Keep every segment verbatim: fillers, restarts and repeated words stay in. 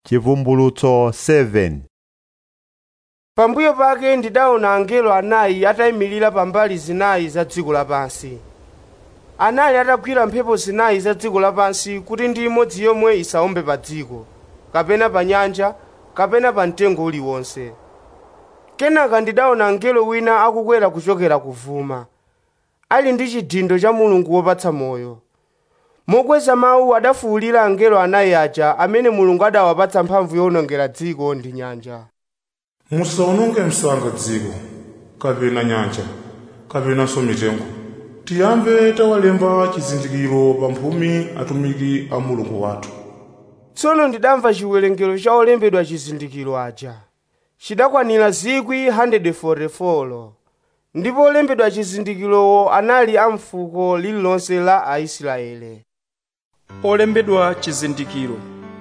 Chivumbulutso sita. Pambuyo pake ndidaona angelo anayi atayimirira pambali zinayi za dziko lapansi. Anali atagwira mphepo zinayi za dziko lapansi kuti ndi imodzi yomwe isawombe pa dziko, kapena pa nyanja, kapena pa mtengo uliwonse. Kenaka ndidaona angelo wina akukwera kuchokera kuvuma, ali ndi chidindo cha Mulungu wopatsa moyo. Mokweza mawu adafuwulira angelo anayi aja amene Mulungu adawapatsa mphamvu yowonongera dziko ndi nyanja. Musawononge msanga dziko, kapena nyanja, kapenanso mitengo. Tiyambe tawalemba chizindikiro pa mphumi atumiki a Mulungu wathu. Tsono ndidamva chiwerengero cha olembedwa chizindikiro aja. Chidakwanira zikwi one hundred forty-four. Ndipo olembedwa chizindikirowo anali a mfuko lililonse la Aisraeli. Olembedwa chizindikiro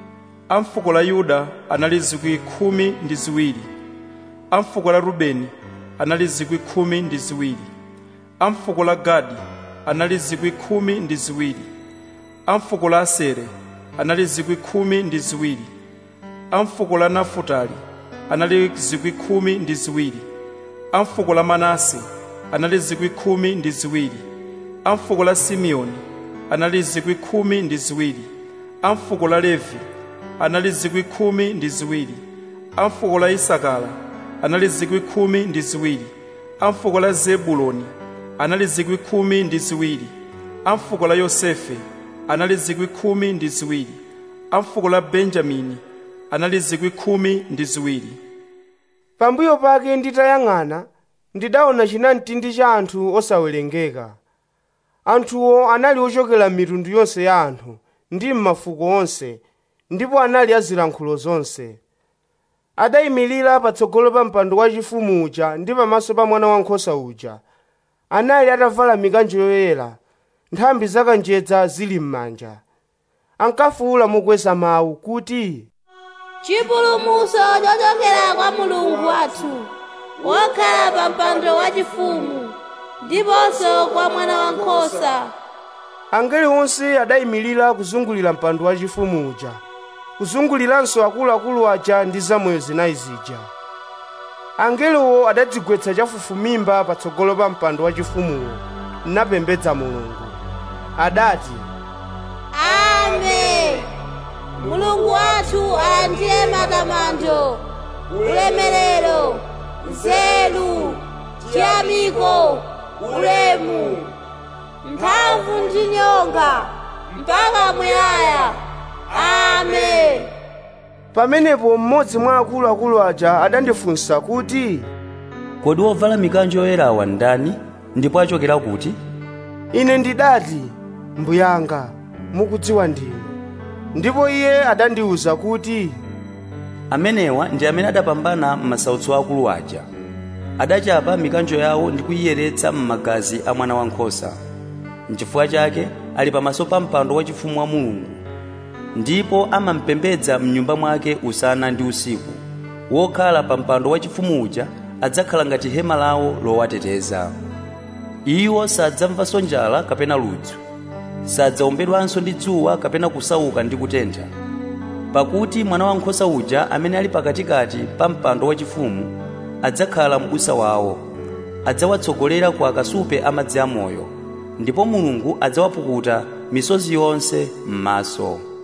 a mfuko la Yuda anali zikwi khumi ndi ziwiri, a mfuko la Rubeni anali zikwi khumi ndi ziwiri, a mfuko la Gadi anali zikwi khumi ndi ziwiri, a mfuko la Asere anali zikwi khumi ndi ziwiri, a mfuko la Nafutali anali zikwi khumi ndi ziwiri, a mfuko la Manase anali zikwi khumi ndi ziwiri, a mfuko la Simeoni anali zikwi khumi ndi ziwiri, a mfuko la Levi anali zikwi khumi ndi ziwiri, a mfuko la Isakara anali zikwi khumi ndi ziwiri, a mfuko la Zebuloni anali zikwi khumi ndi ziwiri, a mfuko la Yosefe anali zikwi khumi ndi ziwiri, a mfuko la Benjamini anali zikwi khumi ndi ziwiri. Pambuyo pake nditayang'ana, ndidaona chinamtindi cha anthu osawerengeka. Anthuwo anali ochokera mitundu yonse ya anthu ndi m'mafuko onse, ndipo anali azilankhulo zonse. Adayimirira patsogolo pa mpando wachifumu uja ndi pamaso pa mwana wankhosa uja. Anali atavala mikanjo yoyera, nthambi zakanjedza zili m'manja. Ankafuwula mokweza mawu kuti, chipulumutso chochokera kwa Mulungu wathu, wokhala pa mpando wachifumu, ndiponso kwa mwana wankhosa. Angeli onse adayimirira kuzungulira mpando wachifumu uja, kuzunguliranso akuluakulu aja ndi zamoyo zinayi zija. Angelowo adadzigwetsa chafufumimba patsogolo pa mpando wachifumuwo, napembedza Mulungu. Adati, Amen. Mulungu wathu alandire matamando, ulemerero, nzeru, chiyamiko, ulemu, mphamvu ndi nyonga, mpaka muyaya. Amen. Pamenepo mmodzi mwa akuluakulu aja adandifunsa kuti, kodi wovala mikanjo yoyerawa ndani ndipo achokera kuti? Ine ndidati, mbuyanga, mukudziwa ndinu. Ndipo iye adandiwuza kuti, amenewa ndi amene adapambana m'masautso akulu aja. Adachapa mikanjo yawo ndi kuyiyeretsa m'magazi a mwana wankhosa. N'chifukwa chake ali pamaso pa mpando wachifumu wa Mulungu, ndipo amampembedza m'nyumba mwake usana ndi usiku. Wokhala pa mpando wachifumu uja adzakhala ngati hema lawo lowateteza. Iwo sadzamvanso njala kapena ludzu, sadzawombedwanso ndi dzuwa kapena kusauka ndi kutentha. Pakuti mwana wankhosa uja amene ali pakatikati pa mpando wachifumu adzakhala m'busa wawo, adzawatsogolera ku akasupe amadzi amoyo, ndipo Mulungu adzawapukuta misozi yonse m'maso.